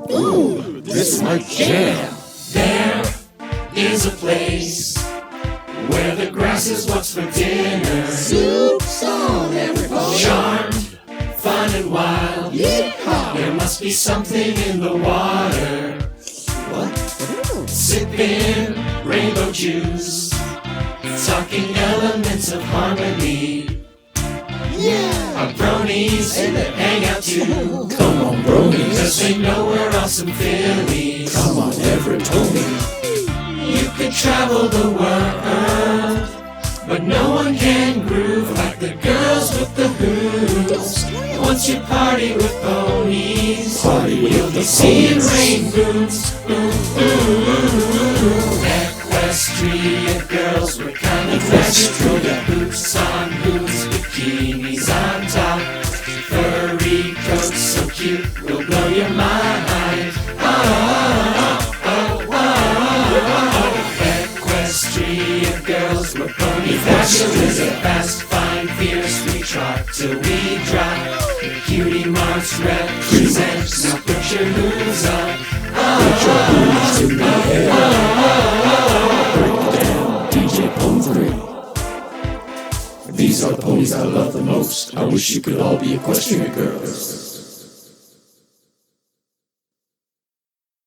Ooh, this is my jam. There is a place where the grass is what's for dinner. Soup's on, everybody. Charmed, fun and wild. Yeehaw! There must be something in the water. What? Sipping rainbow juice, talking elements of harmony. Yeah! Our bronies hang out too, Come on, bronies. cause they know we're awesome Phillies. Come on, every Tony. You could travel the world, but no one can groove like the girls with the hooves. Once you party with ponies, Party with you'll the be seeing ponies. rain booms. Ooh, ooh, ooh. Equestrian girls, we're kind of magical. The boots on hooves, bikinis on top, furry coats so cute, will blow your mind. Equestrian girls, we're pony fabulous. Fast, fine, fierce, we trot till we drop. Cutie marks represent, now put your hooves up. Put your booties in the air. Break it down, DJ Pony 3. These are the ponies I love the most. I wish you could all be equestrian girls.